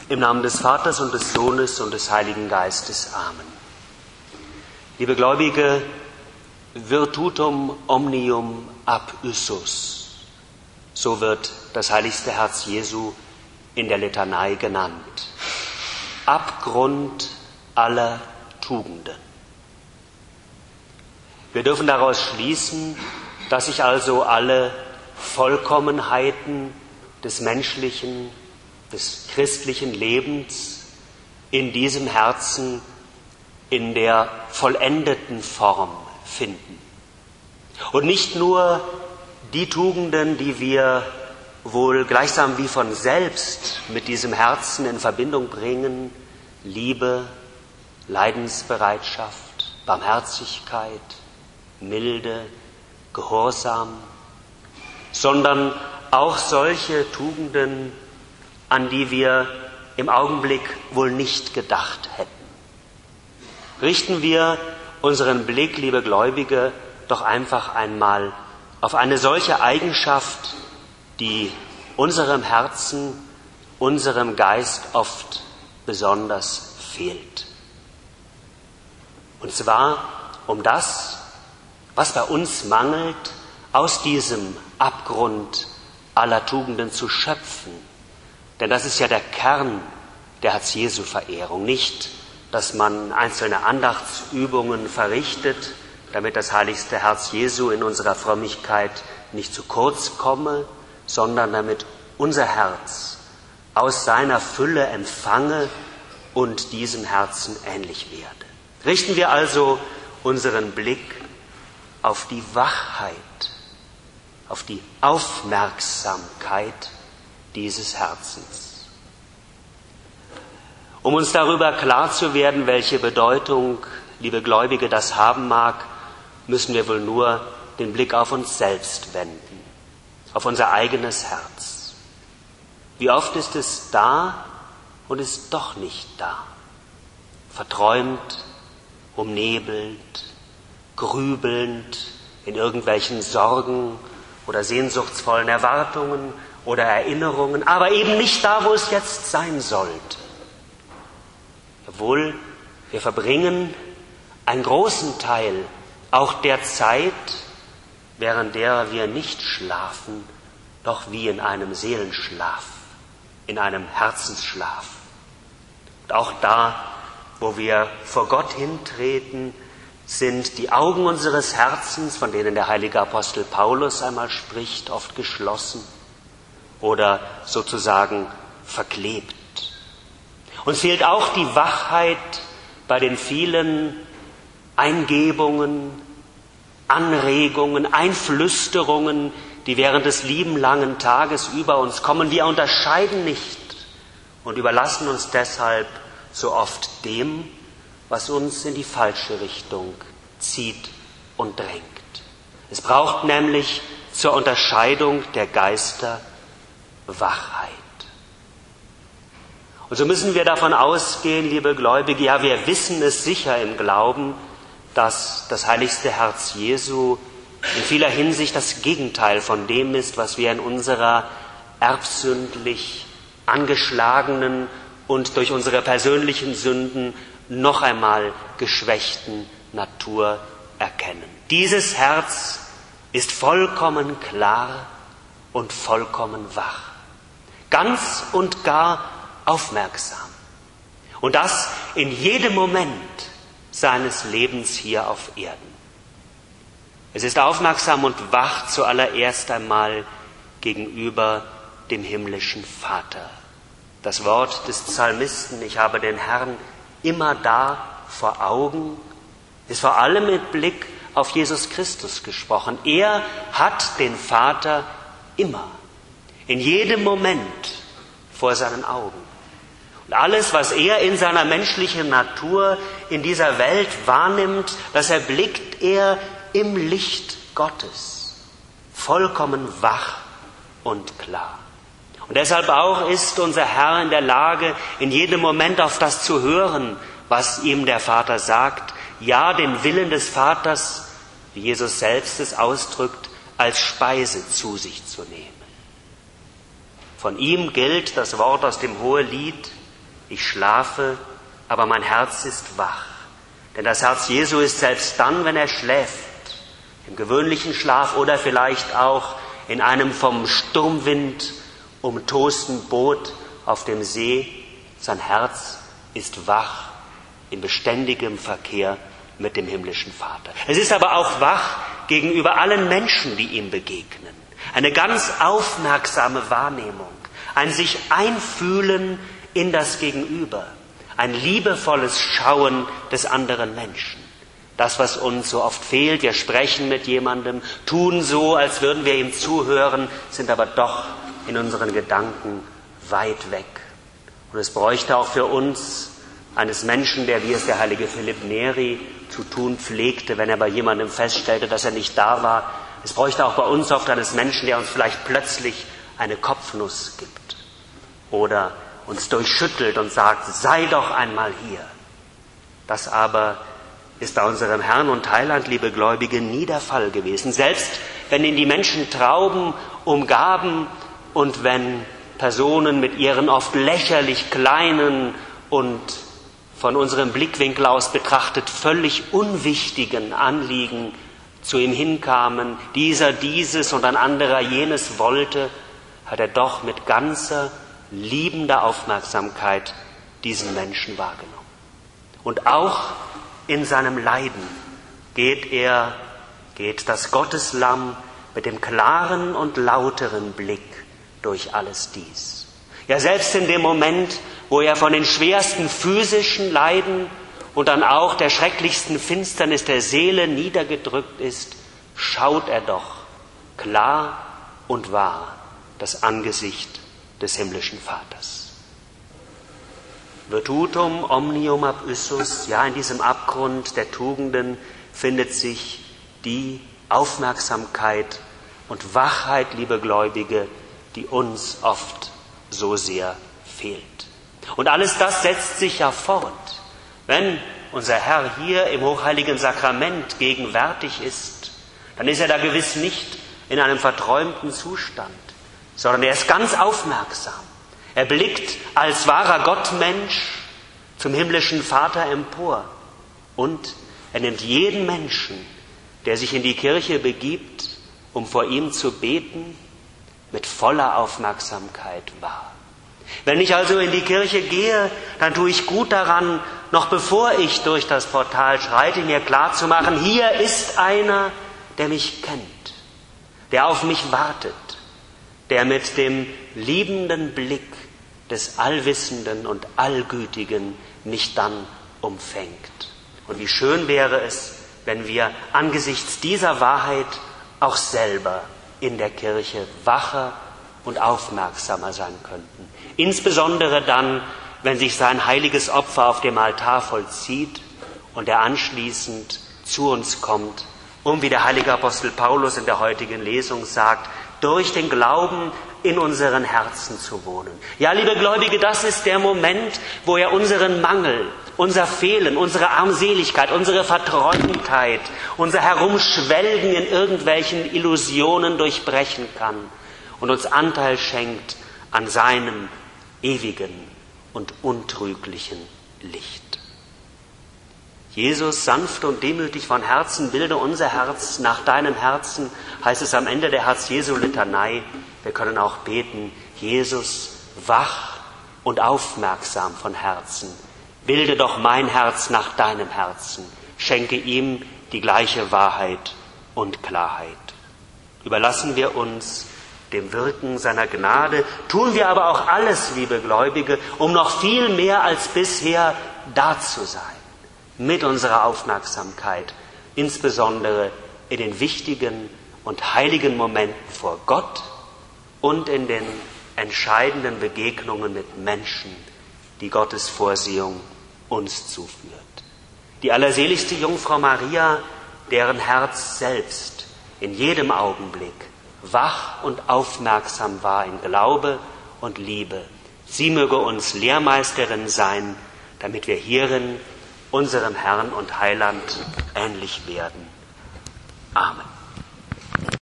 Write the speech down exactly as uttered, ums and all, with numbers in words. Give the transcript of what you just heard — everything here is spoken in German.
Im Namen des Vaters und des Sohnes und des Heiligen Geistes. Amen. Liebe Gläubige, Virtutum omnium ab Yssus, so wird das heiligste Herz Jesu in der Litanei genannt. Abgrund aller Tugenden. Wir dürfen daraus schließen, dass sich also alle Vollkommenheiten des menschlichen, des christlichen Lebens in diesem Herzen in der vollendeten Form finden. Und nicht nur die Tugenden, die wir wohl gleichsam wie von selbst mit diesem Herzen in Verbindung bringen, Liebe, Leidensbereitschaft, Barmherzigkeit, Milde, Gehorsam, sondern auch solche Tugenden, an die wir im Augenblick wohl nicht gedacht hätten. Richten wir unseren Blick, liebe Gläubige, doch einfach einmal auf eine solche Eigenschaft, die unserem Herzen, unserem Geist oft besonders fehlt. Und zwar um das, was bei uns mangelt, aus diesem Abgrund aller Tugenden zu schöpfen. Denn das ist ja der Kern der Herz-Jesu-Verehrung. Nicht, dass man einzelne Andachtsübungen verrichtet, damit das heiligste Herz Jesu in unserer Frömmigkeit nicht zu kurz komme, sondern damit unser Herz aus seiner Fülle empfange und diesem Herzen ähnlich werde. Richten wir also unseren Blick auf die Wachheit, auf die Aufmerksamkeit dieses Herzens. Um uns darüber klar zu werden, welche Bedeutung, liebe Gläubige, das haben mag, müssen wir wohl nur den Blick auf uns selbst wenden, auf unser eigenes Herz. Wie oft ist es da und ist doch nicht da, verträumt, umnebelt, grübelnd in irgendwelchen Sorgen oder sehnsuchtsvollen Erwartungen oder Erinnerungen, aber eben nicht da, wo es jetzt sein sollte. Jawohl, wir verbringen einen großen Teil auch der Zeit, während der wir nicht schlafen, doch wie in einem Seelenschlaf, in einem Herzensschlaf. Und auch da, wo wir vor Gott hintreten, sind die Augen unseres Herzens, von denen der heilige Apostel Paulus einmal spricht, oft geschlossen oder sozusagen verklebt. Uns fehlt auch die Wachheit bei den vielen Eingebungen, Anregungen, Einflüsterungen, die während des lieben langen Tages über uns kommen. Wir unterscheiden nicht und überlassen uns deshalb so oft dem, was uns in die falsche Richtung zieht und drängt. Es braucht nämlich zur Unterscheidung der Geister Wachheit. Und so müssen wir davon ausgehen, liebe Gläubige, ja, wir wissen es sicher im Glauben, dass das heiligste Herz Jesu in vieler Hinsicht das Gegenteil von dem ist, was wir in unserer erbsündlich angeschlagenen und durch unsere persönlichen Sünden noch einmal geschwächten Natur erkennen. Dieses Herz ist vollkommen klar und vollkommen wach, ganz und gar aufmerksam. Und das in jedem Moment seines Lebens hier auf Erden. Es ist aufmerksam und wach zuallererst einmal gegenüber dem himmlischen Vater. Das Wort des Psalmisten, ich habe den Herrn immer da vor Augen, ist vor allem mit Blick auf Jesus Christus gesprochen. Er hat den Vater immer, in jedem Moment vor seinen Augen. Und alles, was er in seiner menschlichen Natur in dieser Welt wahrnimmt, das erblickt er im Licht Gottes, vollkommen wach und klar. Und deshalb auch ist unser Herr in der Lage, in jedem Moment auf das zu hören, was ihm der Vater sagt, ja, den Willen des Vaters, wie Jesus selbst es ausdrückt, als Speise zu sich zu nehmen. Von ihm gilt das Wort aus dem Hohelied, Ich schlafe, aber mein Herz ist wach. Denn das Herz Jesu ist selbst dann, wenn er schläft, im gewöhnlichen Schlaf oder vielleicht auch in einem vom Sturmwind umtosten Boot auf dem See, sein Herz ist wach in beständigem Verkehr mit dem himmlischen Vater. Es ist aber auch wach gegenüber allen Menschen, die ihm begegnen. Eine ganz aufmerksame Wahrnehmung, ein sich einfühlen in das Gegenüber, ein liebevolles Schauen des anderen Menschen. Das, was uns so oft fehlt, wir sprechen mit jemandem, tun so, als würden wir ihm zuhören, sind aber doch in unseren Gedanken weit weg. Und es bräuchte auch für uns eines Menschen, der, wie es der heilige Philipp Neri zu tun pflegte, wenn er bei jemandem feststellte, dass er nicht da war. Es bräuchte auch bei uns oft eines Menschen, der uns vielleicht plötzlich eine Kopfnuss gibt oder uns durchschüttelt und sagt, sei doch einmal hier. Das aber ist bei unserem Herrn und Heiland, liebe Gläubige, nie der Fall gewesen. Selbst wenn ihn die Menschen Trauben umgaben und wenn Personen mit ihren oft lächerlich kleinen und von unserem Blickwinkel aus betrachtet völlig unwichtigen Anliegen zu ihm hinkamen, dieser dieses und ein anderer jenes wollte, hat er doch mit ganzer liebender Aufmerksamkeit diesen Menschen wahrgenommen. Und auch in seinem Leiden geht er, geht das Gotteslamm mit dem klaren und lauteren Blick durch alles dies. Ja, selbst in dem Moment, wo er von den schwersten physischen Leiden und dann auch der schrecklichsten Finsternis der Seele niedergedrückt ist, schaut er doch klar und wahr das Angesicht des himmlischen Vaters. Virtutum omnium abyssus, ja, in diesem Abgrund der Tugenden findet sich die Aufmerksamkeit und Wachheit, liebe Gläubige, die uns oft so sehr fehlt. Und alles das setzt sich ja fort, wenn unser Herr hier im hochheiligen Sakrament gegenwärtig ist, dann ist er da gewiss nicht in einem verträumten Zustand, sondern er ist ganz aufmerksam. Er blickt als wahrer Gottmensch zum himmlischen Vater empor und er nimmt jeden Menschen, der sich in die Kirche begibt, um vor ihm zu beten, mit voller Aufmerksamkeit wahr. Wenn ich also in die Kirche gehe, dann tue ich gut daran, noch bevor ich durch das Portal schreite, mir klarzumachen, hier ist einer, der mich kennt, der auf mich wartet, der mit dem liebenden Blick des Allwissenden und Allgütigen mich dann umfängt. Und wie schön wäre es, wenn wir angesichts dieser Wahrheit auch selber in der Kirche wacher und aufmerksamer sein könnten. Insbesondere dann, wenn sich sein heiliges Opfer auf dem Altar vollzieht und er anschließend zu uns kommt, um, wie der heilige Apostel Paulus in der heutigen Lesung sagt, durch den Glauben in unseren Herzen zu wohnen. Ja, liebe Gläubige, das ist der Moment, wo er unseren Mangel, unser Fehlen, unsere Armseligkeit, unsere Verträumtheit, unser Herumschwelgen in irgendwelchen Illusionen durchbrechen kann und uns Anteil schenkt an seinem ewigen und untrüglichen Licht. Jesus, sanft und demütig von Herzen, bilde unser Herz nach deinem Herzen, heißt es am Ende der Herz-Jesu-Litanei. Wir können auch beten, Jesus, wach und aufmerksam von Herzen, bilde doch mein Herz nach deinem Herzen, schenke ihm die gleiche Wahrheit und Klarheit. Überlassen wir uns dem Wirken seiner Gnade, tun wir aber auch alles, liebe Gläubige, um noch viel mehr als bisher da zu sein, mit unserer Aufmerksamkeit, insbesondere in den wichtigen und heiligen Momenten vor Gott und in den entscheidenden Begegnungen mit Menschen, die Gottes Vorsehung uns zuführt. Die allerseligste Jungfrau Maria, deren Herz selbst in jedem Augenblick wach und aufmerksam war in Glaube und Liebe, sie möge uns Lehrmeisterin sein, damit wir hierin unserem Herrn und Heiland ähnlich werden. Amen.